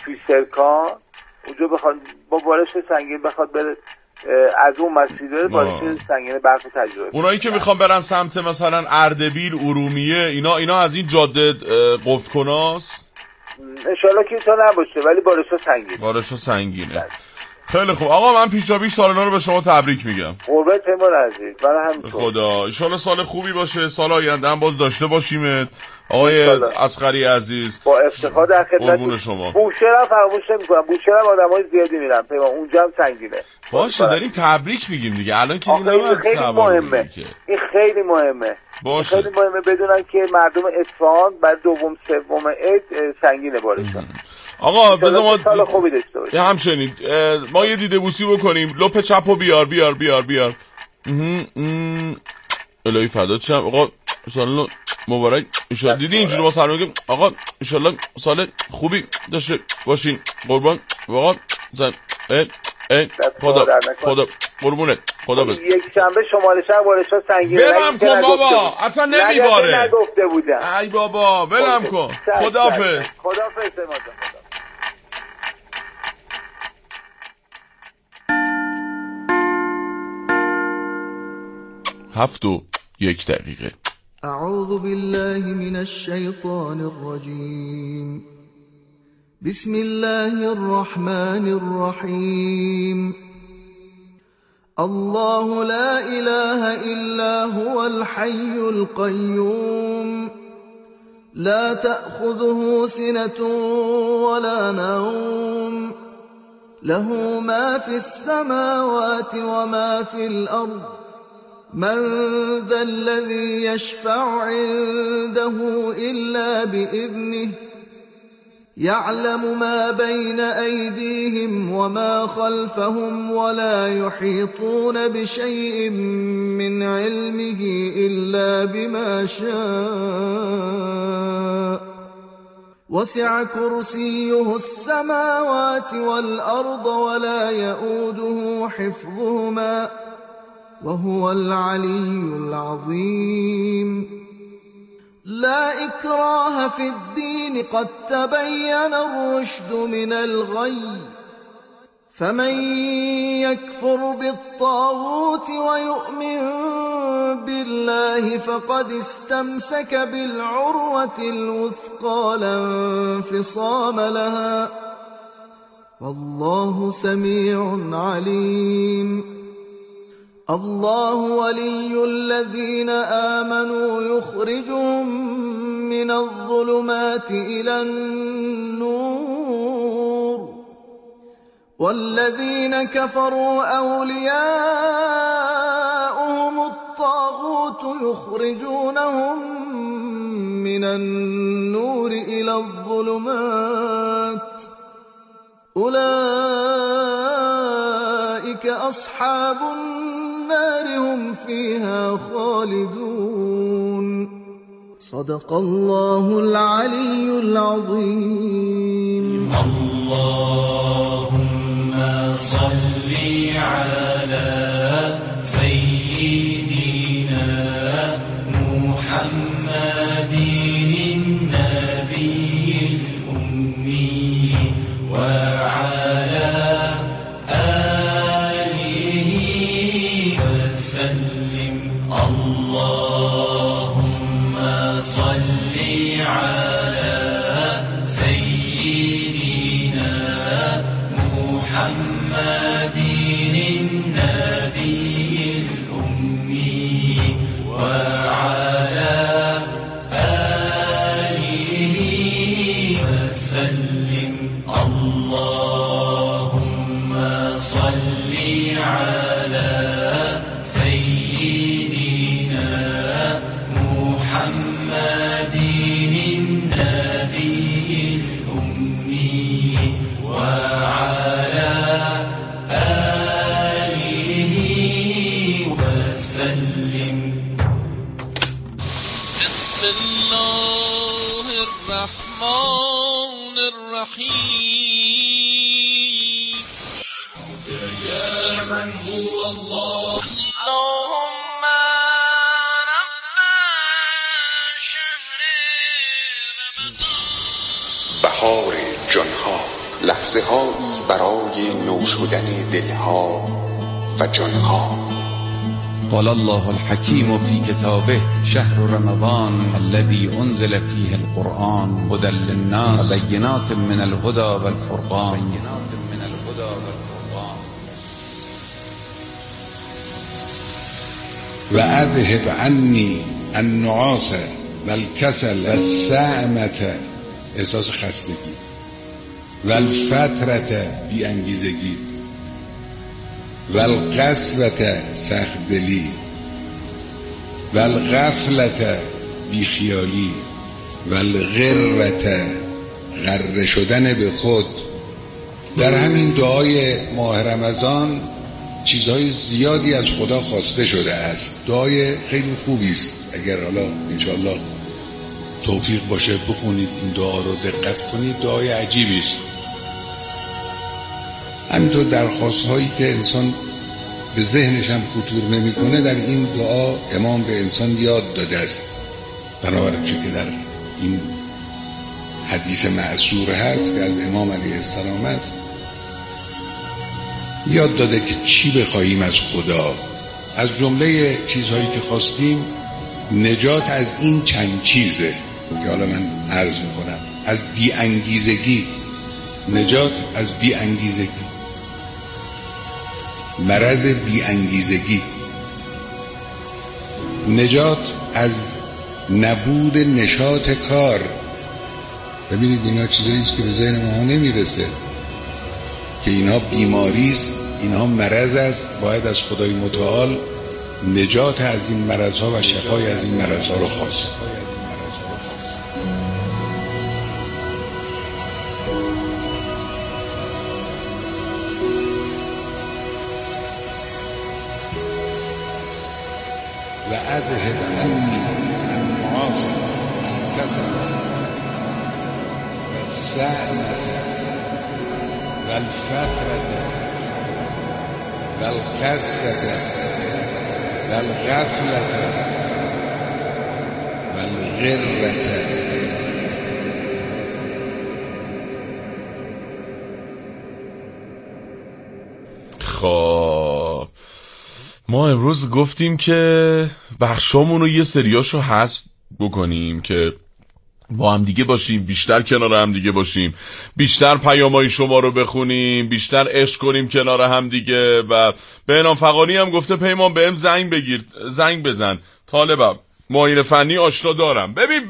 توی سرکان اونجا بخواد با بارش سنگین بخواد بره از اون مسیر بارش سنگین برق تجربه. اونایی که میخوان برن سمت مثلا اردبیل، ارومیه، اینا از این جاده قفل کناست؟ انشالله که اینطور نباشه ولی بارش سنگینه. خیلی خوب آقا، من پیچابیش سال نو رو به شما تبریک میگم. قربت پیمان عزیز، برای همین خدا ان شاءالله سال خوبی باشه، سال آینده هم باز داشته باشیم. آقای اصغری عزیز با افتخار در خدمت شما. بوشهر فراموش نمی‌کنم، بوشهر هم آدمای زیادی میرن پیمان، اونجا هم سنگینه. باشه داریم تبریک میگیم دیگه الان که این خیلی مهمه، این خیلی مهمه. باشه. خیلی مهمه بدونن که مردم اصفهان بعد دوم سوم عید سنگینه بارشون. آقا بذار ما سال خوبی داشته باشیم. همچنین ما یه دیده بوسی بکنیم. لپ چپو بیار. الهی فدات شم آقا، سال مبارک. ان دیدی اینجوری ما سلام میگیم آقا ان شاءالله سال خوبی داشته باشین. قربان آقا زن خدا قربونت. خدا بس. یک شنبه شمال شهر بارشا سنگینه. ولم کن بابا، اصلا نمیباره. نگفته بودم. ای بابا ولم کن. خداحافظ. خداحافظ. 7:01. اعوذ بالله من الشیطان الرجیم. بسم الله الرحمن الرحیم. الله لا اله الا هو الحي القيوم لا تأخذه سنة ولا نوم له ما في السماوات وما في الأرض من ذا الذي يشفع عنده إلا بإذنه يعلم ما بين أيديهم وما خلفهم ولا يحيطون بشيء من علمه إلا بما شاء وسع كرسيه السماوات والأرض ولا يؤوده حفظهما وهو العلي العظيم. لا إكراه في الدين قد تبين الرشد من الغي فمن يكفر بالطاغوت ويؤمن بالله فقد استمسك بالعروة الوثقى لا انفصام لها والله سميع عليم. الله ولي الذين آمنوا يخرجهم من الظلمات إلى النور والذين كفروا أولياؤهم الطاغوت يخرجونهم من النور إلى الظلمات أولئك أصحاب النار هم فيها خالدون. صدق الله العلي العظيم. اللهم صل على سيدنا محمد النبي الأمي وعلى آله وسلم. اللهم صل على سيدنا محمد النبي الأمي وعلى آله وسلم. اللهم صل على سيدنا محمد النبي الأمي وعلى آله وسلم. بسم الله الرحمن الرحيم. يا من هو الله اللهم رب شهر رمضان. بهار جانها لحظه هایی برای نو شدن دلها و جانها. قال الله الحكيم في كتابه شهر رمضان الذي أنزل فيه القرآن هدى للناس وبينات من الهدى والفرقان. وأذهب عني النعاس والكسل والسعمة احساس خستگی والفترة بی‌انگیزگی والقسوة سخت‌دلی والغفلة بیخیالی والغرة غره شدن به خود. در همین دعای ماه رمضان چیزهای زیادی از خدا خواسته شده است. دعای خیلی خوبی است، اگر حالا انشاءالله توفیق باشه بخونید این دعا رو، دقت کنید، دعای عجیبی است. همینطور درخواست هایی که انسان به ذهنش هم خطور نمیکنه در این دعا امام به انسان یاد داده است. بنابراین چون که در این حدیث معصور هست که از امام علیه السلام است، یاد داده که چی بخواهیم از خدا. از جمله چیزهایی که خواستیم نجات از این چند چیزه که حالا من عرض میکنم. از بی‌انگیزگی، نجات از بی‌انگیزگی، مرض بی‌انگیزگی، نجات از نبود نشاط کار. ببینید اینا چیزایی است که به ذهن ما نمیرسه که اینها بیماری است، اینها مرض است. باید از خدای متعال نجات از این مرضها و شفای از این مرضها رو خواست. و اذهب عنی النعاس والکسل والسعمة والفقرة والقسوة والغفلة والغرة. خب ما امروز گفتیم که بخشامون رو یه سریاشو حذف بکنیم که با هم دیگه باشیم، بیشتر کنار هم دیگه باشیم، بیشتر پیامای شما رو بخونیم، بیشتر عشق کنیم کنار هم دیگه. و بهنام فغانی هم گفته پیمان بهم زنگ بزن، طالبم، معاینه فنی آشنا دارم. ببین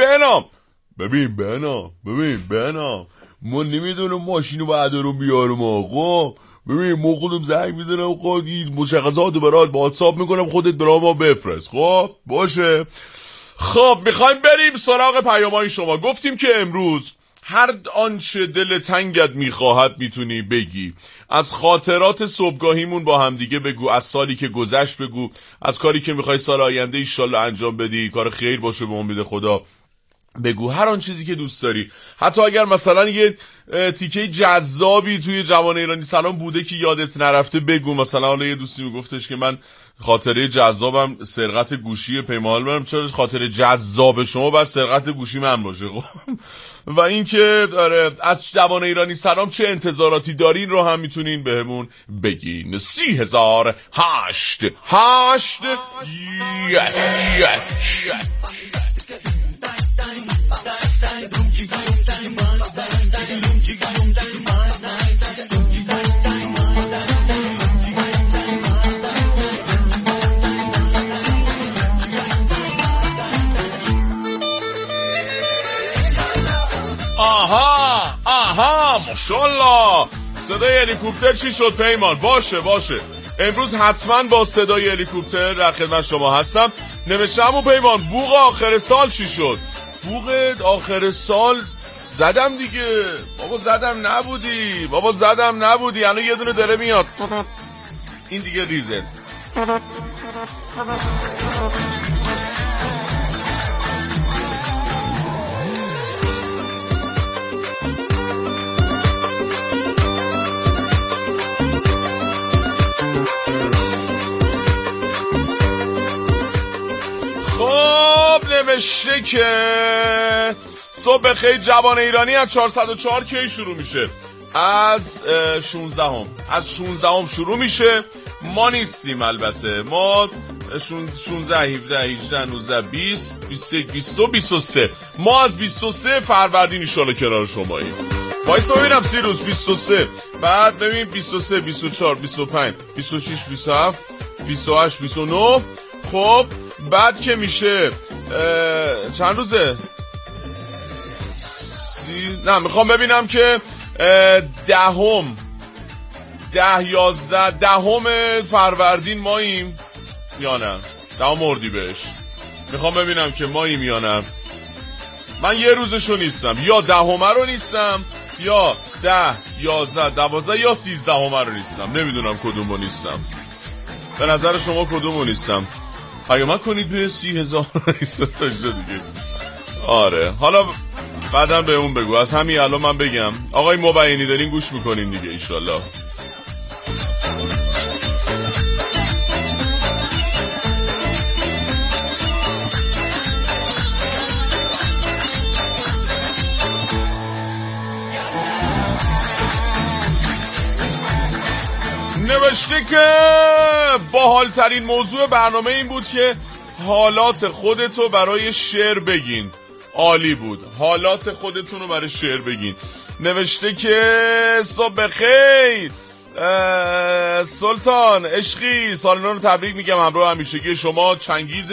بهنام ما نمیدونم ماشینو بعد رو بیارم آقا. ببین ما خودم زنگ میزنم، خود مشخصات برات با واتساپ میکنم، خودت برای ما بفرست. خب باشه. خب میخوایم بریم سراغ پیامای شما. گفتیم که امروز هر آنچه دل تنگت میخواهد میتونی بگی. از خاطرات صبحگاهیمون با هم دیگه بگو، از سالی که گذشت بگو، از کاری که میخوای سال آینده ایشالله انجام بدی، کار خیر باشه به امید خدا بگو. هر آن چیزی که دوست داری، حتی اگر مثلا یه تیکه جذابی توی جوان ایرانی سلام بوده که یادت نرفته بگو. مثلا حالا یه دوستی میگفتش که من خاطره جذابم سرقت گوشی پیمان منم. چرا خاطره جذاب شما باید سرقت گوشی من باشه؟ و این که از جوان ایرانی سلام چه انتظاراتی دارین رو هم میتونین بهمون بگین. 3008 آها ماشاءالله. صدای هلیکوپتر چی شد پیمان؟ باشه امروز حتما با صدای هلیکوپتر در خدمت شما هستم. نوشتم پیمان بوق آخر سال چی شد؟ بوق آخر سال زدم دیگه بابا. زدم نبودی الان یه دونه داره میاد. این دیگه ریزه. خب نوشته که صبح خیلی جوان ایرانی از 404 کی شروع میشه؟ از 16 از 16 شروع میشه. ما نیستیم البته، ما 16 17 18 19 20 21 22 23 ما از 23 فروردین ان شاءالله کنار شماییم. وایسا ببینم سیروس 23 بعد ببین 23 24 25 26 27 28 29 خب بعد که میشه چند روزه؟ نه میخوام ببینم که 10 فروردین ماییم یا نه 10 اردیبهشت. میخوام ببینم که ماییم یا نه. من یه روزشو نیستم، یا 10 رو نیستم یا 10 11 12 یا 13 رو نیستم. نمیدونم کدومو نیستم. به نظر شما کدومو نیستم؟ پیامک کنید به 30,000 دیگه. آره حالا بعدم به اون بگو. از همین الان من بگم آقای مبینی دارین گوش میکنین دیگه انشالله. نوشته که باحال‌ترین موضوع برنامه این بود که حالات خودتو برای شعر بگین. عالی بود، حالات خودتون رو برای شعر بگین. نوشته که صبح خیر سلطان عشقی، سالنا رو تبریک میگم همراه همیشگی شما. چنگیز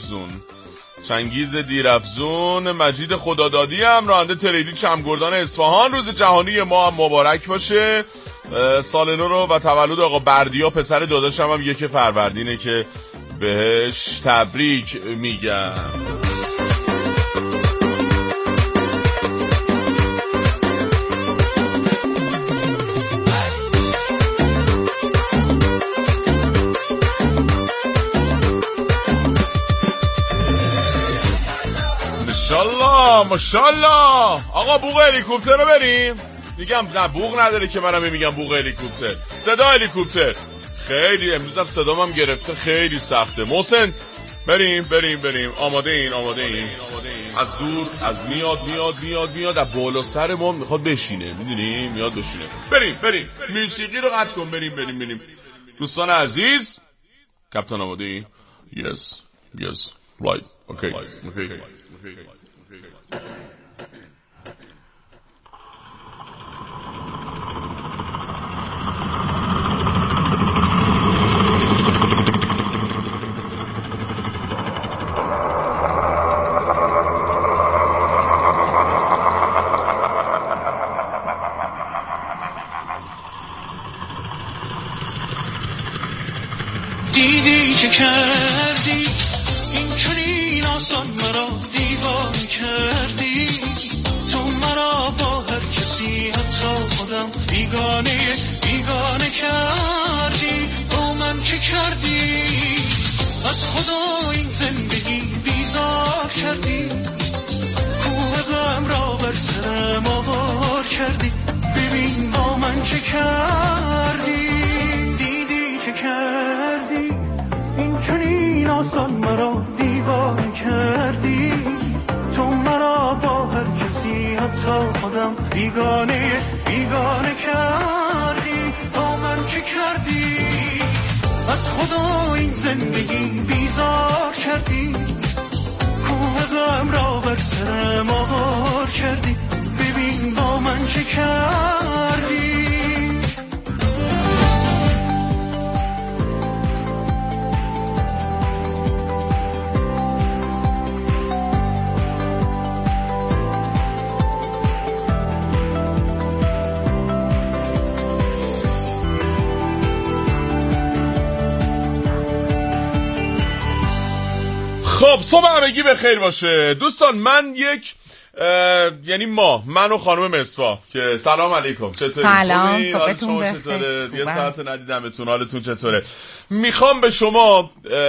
دیرافزون مجید خدادادی هم راننده تریلی چمگردان اصفهان. روز جهانی ما هم مبارک باشه. سال نو رو و تولد آقا بردیا پسر داداشم هم 1 فروردینه که بهش تبریک میگم. ماشاءالله آقا بوق هلیکوپتر رو بریم. میگم نه بوق نداره که منم میگم بوق هلیکوپتر. صدا هلیکوپتر خیلی امروزم صدام هم گرفته، خیلی سخته. محسن بریم آماده این از دور از میاد از بالا سر ما میخواد بشینه، میدونی میاد بشینه. بریم موسیقی رو قطع کن. بریم دوستان عزیز. کاپیتان آماده ای؟ yes right okay. دیدی چه کردی این چنین آسان مرا دیوانه کردی. تو مرا با هر کسی حتی خودم بیگانه کردی. با من چه کردی؟ از خدا این زندگی بیزار کردی. کوه غم را بر سرم آوار کردی. ببین با من چه کردی. دیدی چه کردی این چنین آسان مرا دیوانه کردی. تو مرا با هر کسی حتی خودم بیگانه کردی. با من چه کردی؟ از خدا این زندگی بیزار کردی. کوه غم را بر سرم آوار کردی. ببین با من چه کردی. خب صبح همگی به خیر باشه دوستان. من یعنی من و خانم مصباح که سلام علیکم. چطوری؟ سلام، صبحتون بخیر. یه ساعت ندیدمتون، حالتون چطوره؟ میخوایم به شما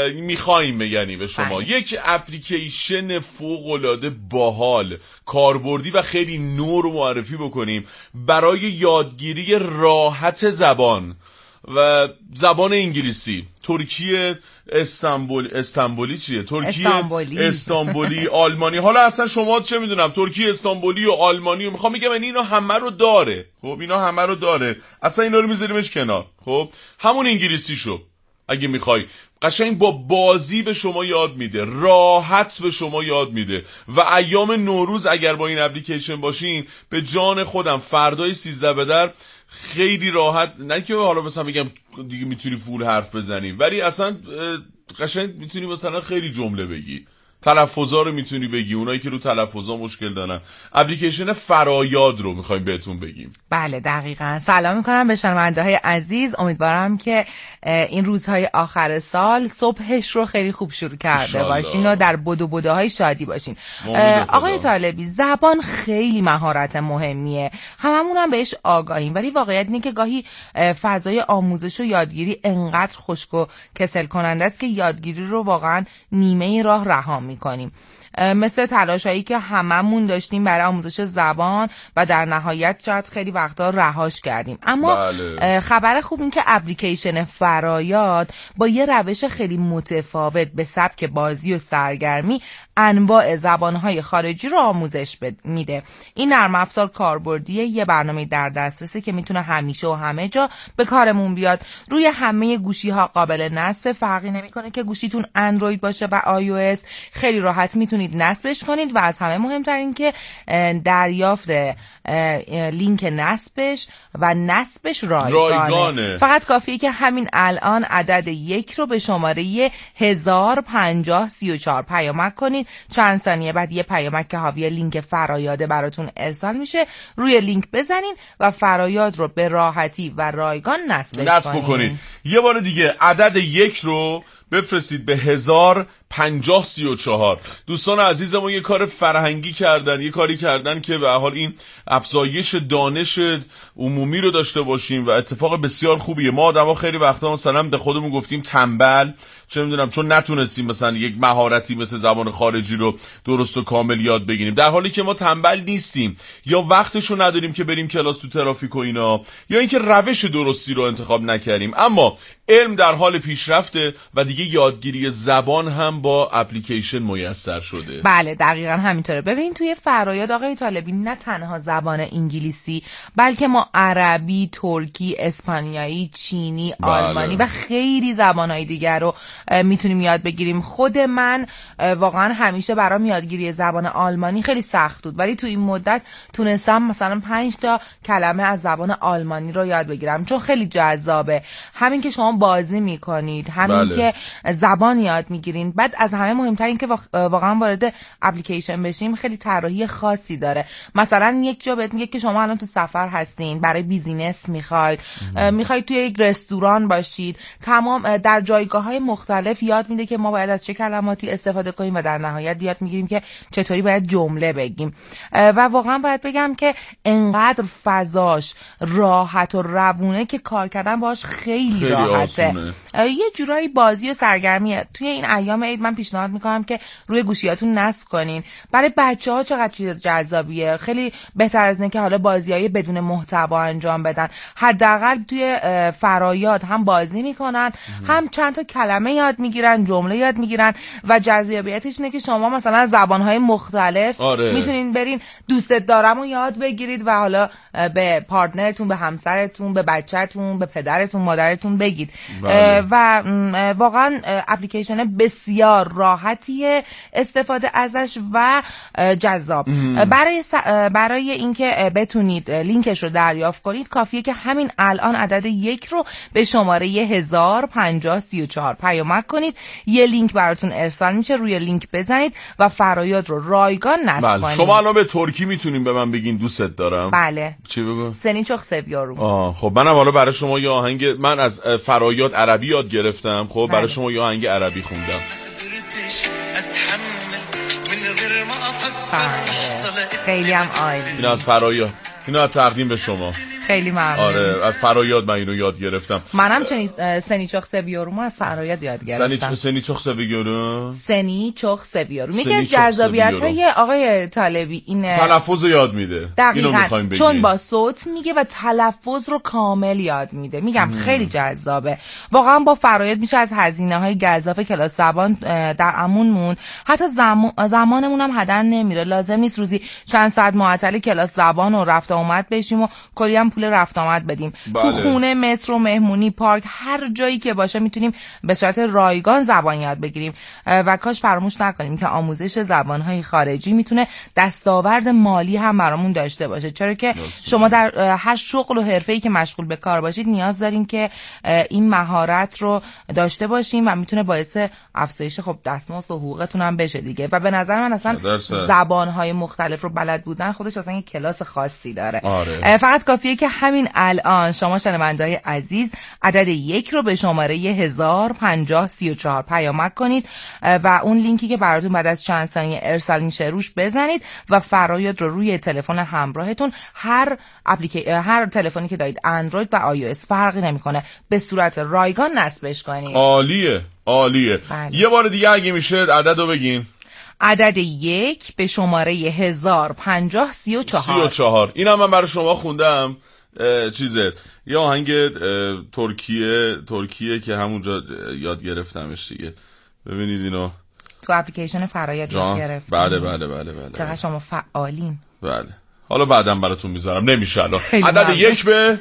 یک اپلیکیشن فوق‌العاده باحال، کاربردی و خیلی نو رو معرفی بکنیم برای یادگیری راحت زبان. و زبان انگلیسی، ترکیه استانبولی چیه؟ ترکیه استانبولی، آلمانی. حالا اصلا شما چه میدونم، ترکیه استانبولی و آلمانی، میخوام بگم اینا همه رو داره. خب اینا همه رو داره، اصلا اینا رو میذاریمش کنار. خب همون انگلیسیشو اگه میخوای قشنگ با بازی به شما یاد میده، راحت به شما یاد میده. و ایام نوروز اگر با این اپلیکیشن باشین، به جان خودم فردای 13 به در خیلی راحت، نه که حالا مثلا بگم دیگه میتونی فول حرف بزنی، ولی اصلا قشنگ میتونی مثلا خیلی جمله بگی، تلفظا رو میتونی بگی، اونایی که رو تلفظا مشکل دارن. اپلیکیشن فرایاد رو میخوایم بهتون بگیم. بله دقیقاً. سلام میکنم به شنونده‌های عزیز، امیدوارم که این روزهای آخر سال صبحش رو خیلی خوب شروع کرده باشین و در بدوهای شادی باشین. آقای طالبی، زبان خیلی مهارت مهمیه، هممون هم بهش آگاهیم، ولی واقعیت اینه که گاهی فضای آموزش و یادگیری انقدر خشک و کسل کننده است که یادگیری رو واقعاً نیمه راه رها میکنیم. مثل تلاشایی که هممون داشتیم برای آموزش زبان و در نهایت شاید خیلی وقتا رهاش کردیم. اما خبر خوب این که اپلیکیشن فرایاد با یه روش خیلی متفاوت به سبک بازی و سرگرمی انواع زبانهای خارجی رو آموزش میده. این نرم افزار کاربردیه، یه برنامه در دسترسه که میتونه همیشه و همه جا به کارمون بیاد. روی همه گوشی ها قابل نصب، فرقی نمیکنه که گوشیتون اندروید باشه و iOS، خیلی راحت میتونید نصبش کنید و از همه مهمتر این که دریافت لینک نصبش و نصبش رایگانه. فقط کافیه که همین الان عدد 1 رو به شماره 105034 پیامک کنید. چند ثانیه بعد یه پیامک که حاوی لینک فرایاده براتون ارسال میشه، روی لینک بزنین و فرایاد رو به راحتی و رایگان نصب کنید. یه بار دیگه عدد 1 رو بفرستید به 105034. دوستان عزیزمون یه کار فرهنگی کردن، یه کاری کردن که به حال این افزایش دانش عمومی رو داشته باشیم و اتفاق بسیار خوبیه. ما آدما خیلی وقتا مثلا به خودمون گفتیم تنبل، چه میدونم، چون نتونستیم مثلا یک مهارتی مثل زبان خارجی رو درست و کامل یاد بگیریم، در حالی که ما تنبل نیستیم، یا وقتشو نداریم که بریم کلاس تو ترافیک و اینا، یا اینکه روش درستی رو انتخاب نکردیم. اما علم در حال پیشرفته و دیگه یادگیری زبان هم با اپلیکیشن میسر شده. بله دقیقاً همینطوره. ببینید توی فرایاد آقای طالبی نه تنها زبان انگلیسی، بلکه ما عربی، ترکی، اسپانیایی، چینی، آلمانی و خیلی زبانهای دیگر رو میتونیم یاد بگیریم. خود من واقعا همیشه برام یادگیری زبان آلمانی خیلی سخت بود، ولی تو این مدت تونستم مثلا 5 تا کلمه از زبان آلمانی رو یاد بگیرم، چون خیلی جذابه. همین که شما بازی میکنید، همین که زبان یاد میگیرین، بعد از همه مهمتر این که واقعا وارد اپلیکیشن بشیم خیلی طراحی خاصی داره. مثلا یک جا بهت میگه که شما الان تو سفر هستین، برای بیزینس میخواید توی یک رستوران باشید، تمام در جایگاه‌های مختلف یاد میده که ما باید از چه کلماتی استفاده کنیم و در نهایت یاد میگیریم که چطوری باید جمله بگیم. و واقعا باید بگم که انقدر فضاش راحت و روونه که کار کردن باهاش خیلی راحته. یه جورایی بازی و سرگرمیه. توی این ایام عید من پیشنهاد میکنم که روی گوشیاتون نصب کنین. برای بچه‌ها چقدر چیز جذابیه، خیلی بهتر از اینه که حالا بازیای بدون محتوا انجام بدن. حداقل توی فرایاد هم بازی میکنن، هم چند تا کلمه یاد میگیرن، جمله یاد میگیرن و جذابیتش اینه که شما مثلا زبانهای مختلف میتونین برین دوستت دارم و یاد بگیرید و حالا به پارتنرتون، به همسرتون، به بچه‌تون، به پدرتون، مادرتون بگید. و واقعا اپلیکیشن بسیار راحتیه استفاده ازش و جذاب. برای اینکه بتونید لینکش رو دریافت کنید کافیه که همین الان عدد 1 رو به شماره 105034 پیامک کنید، یه لینک براتون ارسال میشه، روی لینک بزنید و فرایاد رو رایگان نصب کنید. شما الان به ترکی میتونین به من بگین دوستت دارم؟ بله. چی بگم؟ سنی çok seviyorum. خب منم حالا برای شما یه آهنگ، من از فرایاد عربی یاد گرفتم، خب برای شما یه آهنگ عربی خوندم. خیلی هم عالی. اینا از فرایاد، اینا تقدیم به شما. خیلی ممنون. آره از فرایاد من اینو یاد گرفتم. منم چنین سنیچوخ سویورو از فرایاد یاد گرفتم. سنیچوخ سویورو. سنیچوخ سویورو. میگه از جذابیت‌های آقای طالبی اینه تلفظ رو یاد میده. اینو می‌خوایم بگیم. چون با صوت میگه و تلفظ رو کامل یاد میده. میگم خیلی جذابه. واقعا با فرایاد میشه از هزینه‌های گزاف کلاس زبان در امونمون حتی زمانمون هم هدر نمیره. لازم نیست روزی چند ساعت معطل کلاس زبان و رفت آمد بشیم و کلی هم پول رفت آمد بدیم. تو خونه، مترو، مهمونی، پارک، هر جایی که باشه میتونیم به صورت رایگان زبان یاد بگیریم و کاش فراموش نکنیم که آموزش زبان‌های خارجی میتونه دستاورد مالی هم برامون داشته باشه، چرا که شما در هر شغل و حرفه‌ای که مشغول به کار باشید نیاز دارین که این مهارت رو داشته باشیم و میتونه باعث افزایش خب دستمزد و حقوقتون هم بشه دیگه. و به نظر من اصلا زبان‌های مختلف رو بلد بودن خودش اصلا یک کلاس خاصی داره. فقط کافیه که همین الان شما شنونده‌های عزیز عدد 1 رو به شماره 105034 پیامک کنید و اون لینکی که براتون بعد از چند ثانیه ارسال میشه روش بزنید و فرایاد رو روی تلفن همراهتون هر تلفنی که دارید اندروید و iOS فرقی نمیکنه به صورت رایگان نصبش کنید. عالیه. بله. یه بار دیگه اگه میشه عدد رو بگین. عدد 1 به شماره 105034. اینم من برای شما خوندم. یه آهنگ ترکیه که همونجا یاد گرفتمش دیگه. ببینید اینو تو اپلیکیشن فرایاد یاد گرفتم. بله. چقدر شما فعالین. بله. حالا بعدم براتون میذارم، نمیشه الان. عدد 1 به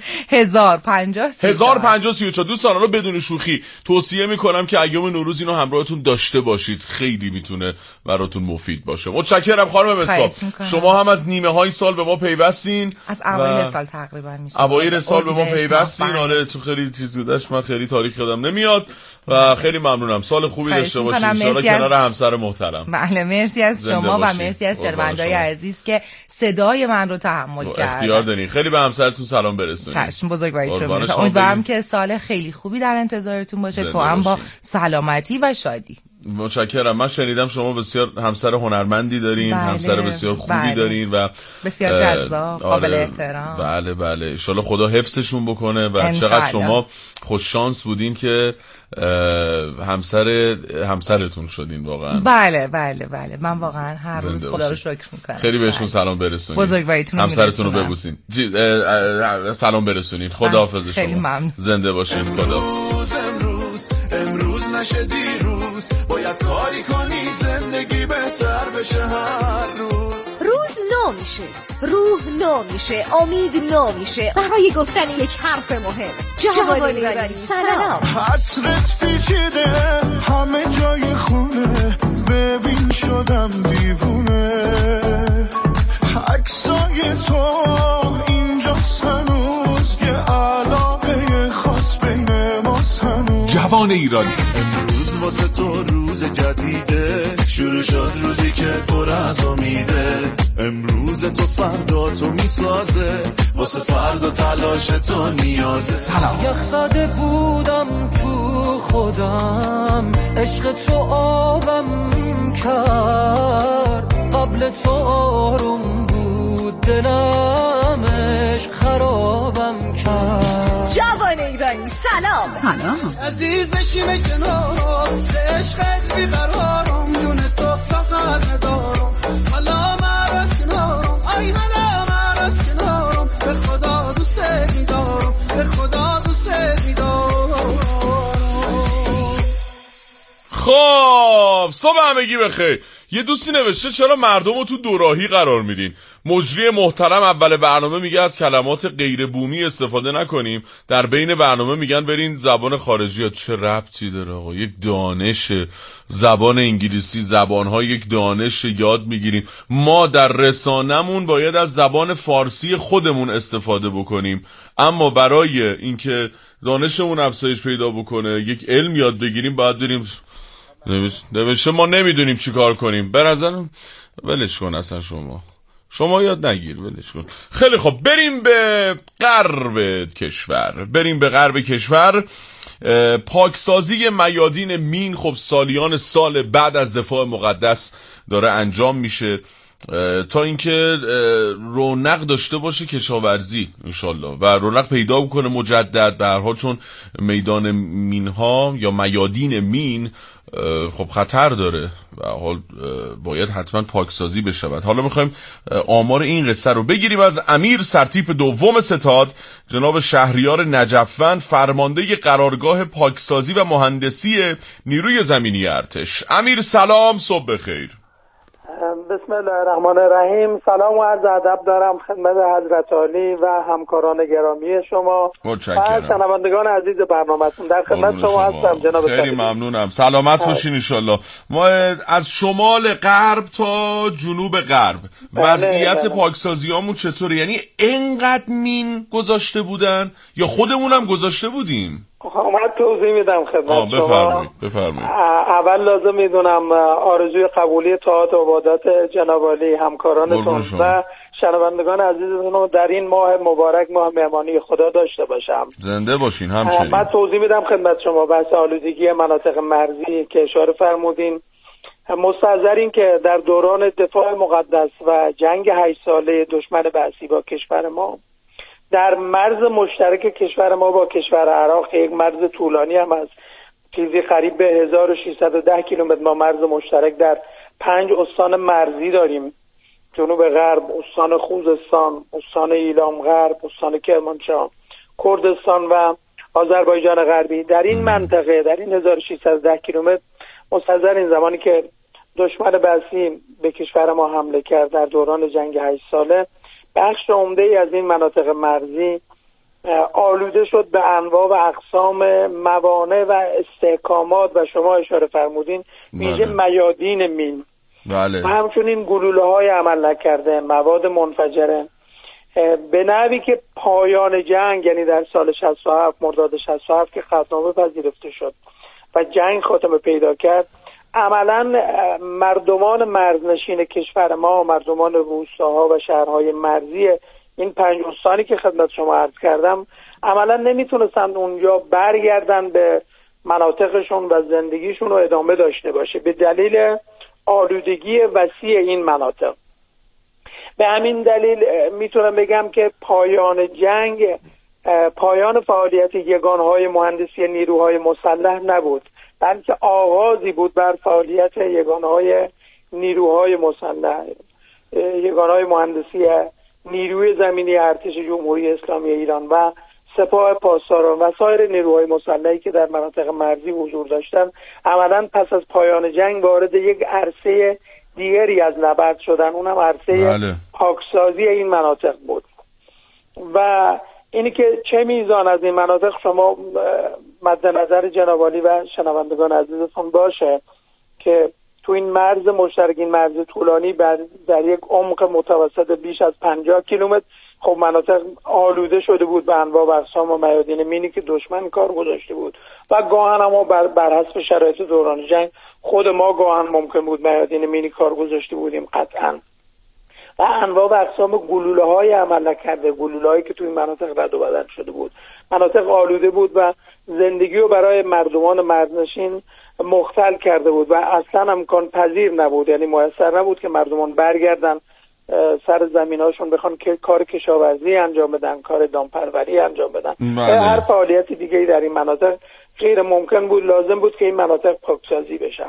105034. دوستان رو بدون شوخی توصیه میکنم که ایام نوروز اینو همراهتون داشته باشید، خیلی میتونه براتون مفید باشه. متشکرم خانم مسکاپ. شما هم از نیمه های سال به ما پیوستین. از اوایل سال تقریبا میشه. اوایل سال به ما پیوستین. آره تو خیلی چیز گذشت، من خیلی تاریخ یادم نمیاد و خیلی ممنونم. سال خوبی داشته باشید ان شاءالله کنار همسر محترم. بله مرسی از شما و مرسی از شنونده‌های عزیز که صدای من رو تحمل کردن. اختیار دارین. خیلی به همسرتون سلام برسونید. چشم بزرگواریتون باشه. امیدوارم که سال خیلی خوبی در انتظارتون باشه. تو هم با سلامتی و شادی. متشکرم. من شنیدم شما بسیار همسر هنرمندی دارین. همسر بسیار خوبی دارین و بسیار جذاب، قابل احترام. بله ان شاءالله خدا حفظشون بکنه و چقدر شما خوش شانس بودین که همسرتون شدین واقعا. بله من واقعا هر روز خدا رو شکر میکنم. خیلی بهشون سلام برسونید. بزرگواریتون رو همسرتون رو ببوسین. سلام برسونید. خداحافظ شما. خیلی ممنون. زنده باشید. خدا. امروز نشه دیروز، باید کاری کنی زندگی بهتر بشه هر روز. روز نو میشه، روح نو میشه، امید نو میشه. برای گفتن یک حرف مهم جواد ایرانی سلام. حسرت پیچیده همه جای خونه، ببین شدم دیوونه. عکسای تو اینجاست هنوز، یه علاقه خاص بین ماست هنوز. جوان ایرانی امروز واسه تو روز جدیده، شروع شد روزی که پر از امیده. امروز تو فردا تو میسازه، واسه فردا تلاش تو نیازه. سلام. یخ زده بودم تو خودم، عشق تو آبم کرد. قبل تو آروم بود دلم، عشق خرابم کرد. جوان ایرانی سلام. عزیز بشیم کنارم، عشقت بیقرارم، جون تو فقط ندارم. حالا مرس کنارم، آی حالا مرس کنارم. به خدا دوست میدارم، به خدا دوست میدارم. خب صبح همگی بخیر. یه دوستی نوشته چرا مردم رو تو دوراهی قرار میدین؟ مجری محترم اول برنامه میگه از کلمات غیر بومی استفاده نکنیم، در بین برنامه میگن برین زبان خارجی. چه ربطی داره آقا؟ یک دانش زبان انگلیسی، زبان‌ها یک دانش یاد میگیریم. ما در رسانمون باید از زبان فارسی خودمون استفاده بکنیم، اما برای اینکه دانشمون افزایش پیدا بکنه، یک علم یاد بگیریم، باید بریم نوشته ما نمیدونیم چی کار کنیم. به نظرم ولش کن، اصلا شما یاد نگیر، ولش کن. خیلی خب بریم به غرب کشور. پاکسازی میادین مین خب سالیان سال بعد از دفاع مقدس داره انجام میشه تا اینکه رونق داشته باشه کشاورزی انشالله و رونق پیدا بکنه مجدد. به هر حال چون میدان مینها یا میادین مین خب خطر داره و حال باید حتما پاکسازی بشود. حالا میخوایم آمار این قصه رو بگیریم از امیر سرتیپ دوم ستاد جناب شهریار نجفن، فرمانده قرارگاه پاکسازی و مهندسی نیروی زمینی ارتش. امیر سلام، صبح بخیر. بسم الله الرحمن الرحیم. سلام و عرض ادب دارم خدمت حضرت عالی و همکاران گرامی شما و شنوندگان عزیز برنامه‌تون. در خدمت شما هستم جناب. خیلی ممنونم، سلامت باشین انشالله. ما از شمال غرب تا جنوب غرب وضعیت پاکسازیامون چطوره؟ یعنی اینقدر مین گذاشته بودن یا خودمونم گذاشته بودیم؟ من توضیح میدم خدمت شما. بفرمایید. اول لازم میدونم آرزوی قبولی طاعات و عبادات جناب عالی، همکارانتون و شنوندگان عزیزتون رو در این ماه مبارک، ماه مهمانی خدا داشته باشم. زنده باشین. همچنین من توضیح میدم خدمت شما بحث آلودگی مناطق مرزی که اشاره فرمودین. مستحضرین که در دوران دفاع مقدس و جنگ 8 ساله دشمن بعثی با کشور ما در مرز مشترک کشور ما با کشور عراق، یک مرز طولانی هم از چیزی قریب به 1610 کیلومتر ما مرز مشترک در 5 استان مرزی داریم: جنوب غرب، استان خوزستان، استان ایلام غرب، استان کرمانشاه، کردستان و آذربایجان غربی. در این منطقه، در این 1610 کیلومتر مستحضر این زمانی که دشمن بعثی به کشور ما حمله کرد در دوران جنگ 8 ساله، بخش عمده‌ای از این مناطق مرزی آلوده شد به انواع و اقسام موانع و استحکامات و شما اشاره فرمودین ویژه میادین مین. بله. و همچنین گلوله‌های عمل نکرده، مواد منفجره، به نحوی که پایان جنگ، یعنی در سال 67 مرداد 67 که قطعنامه پذیرفته شد و جنگ خاتمه پیدا کرد، عملا مردمان مرزنشین کشور ما، مردمان روستاها و شهرهای مرزی این 5 استانی که خدمت شما عرض کردم، عملا نمیتونستند اونجا برگردن به مناطقشون و زندگیشون رو ادامه داشته باشه به دلیل آلودگی وسیع این مناطق. به همین دلیل میتونم بگم که پایان جنگ پایان فعالیت یگانهای مهندسی نیروهای مسلح نبود، بلکه آغازی بود بر فعالیت یگانهای نیروهای مسلح، یگانهای مهندسی نیروی زمینی ارتش جمهوری اسلامی ایران و سپاه پاسداران و سایر نیروهای مسلحی که در مناطق مرزی حضور داشتند. عملاً پس از پایان جنگ وارد یک عرصه دیگری از نبرد شدن، اونم عرصه پاکسازی این مناطق بود. و اینی که چه میزان از این مناطق شما مد نظر جناب عالی و شنوندگان عزیزتون باشه که تو این مرز مشترک، این مرز طولانی در یک عمق متوسط بیش از 50 کیلومتر خب مناطق آلوده شده بود به انواع و اقسام و میادین مینی که دشمن کار گذاشته بود و گاهن ما بر حسب شرایط دوران جنگ خود ما گاهن ممکن بود میادین مینی کار گذاشته بودیم قطعاً. و انواع و اقسام گلوله‌های عمل نکرده، گلوله‌هایی که توی این مناطق رد و بدل شده بود، مناطق آلوده بود و زندگی رو برای مردمان مرزنشین مختل کرده بود و اصلا امکان پذیر نبود، یعنی میسر نبود که مردمان برگردن سر زمیناشون بخوان که کار کشاورزی انجام بدن، کار دامپروری انجام بدن، هر فعالیت دیگه‌ای در این مناطق غیر ممکن بود. لازم بود که این مناطق پاکسازی بشن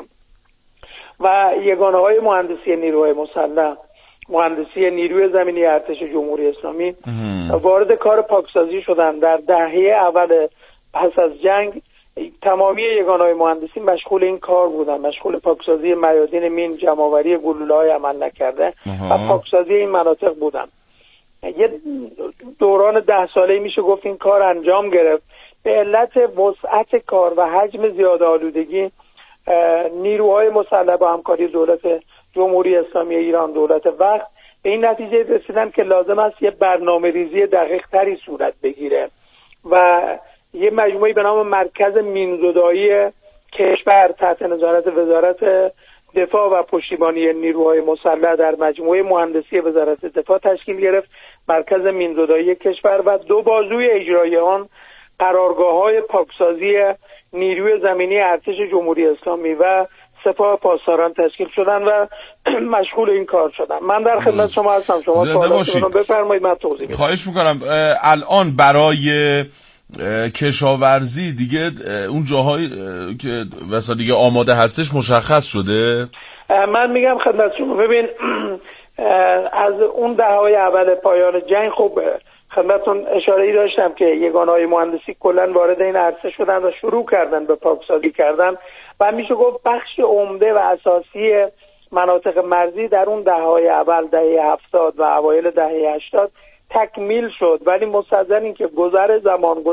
و یگانه‌های مهندسی نیروهای مسلح، مهندسی نیروی زمینی ارتش جمهوری اسلامی وارد کار پاکسازی شدن. در دهه اول پس از جنگ تمامی یگانه‌های مهندسی مشغول این کار بودن، مشغول پاکسازی میادین مین، جمع‌آوری گلوله‌های عمل نکرده و پاکسازی این مناطق بودن. یه دوران 10 ساله‌ای میشه گفت این کار انجام گرفت. به علت وسعت کار و حجم زیاد آلودگی، نیروهای مسلح با همکاری دولت جمهوری اسلامی ایران، دولت وقت، به این نتیجه رسیدن که لازم است یه برنامه‌ریزی دقیق‌تری صورت بگیره و یه مجموعی به نام مرکز مینزدایی کشور تحت نظارت وزارت دفاع و پشتیبانی نیروهای مسلح در مجموعه مهندسی وزارت دفاع تشکیل گرفت. مرکز مینزدایی کشور و 2 بازوی اجرایی آن قرارگاه‌های پاکسازی نیروی زمینی ارتش جمهوری اسلامی و سپاه پاسداران تشکیل شدن و مشغول این کار شدن. من در خدمت شما هستم، شما سوالاتتون رو بفرمایید من توضیح بدم. خواهش میکنم. الان برای کشاورزی دیگه اون جاهایی که مثلا دیگه آماده هستش مشخص شده؟ من میگم خدمت شما، ببین از اون دهه‌های اول پایان جنگ خب خدمتتون اشاره‌ای داشتم که یگانه‌های مهندسی کلاً وارد این عرصه شدن و شروع کردن به پاکسازی کردن و میشه گفت بخش عمده و اساسی مناطق مرزی در اون دهه‌های اول، دهه 70 و اوایل دهه 80 تکمیل شد، ولی مستلزم این که گذر زمان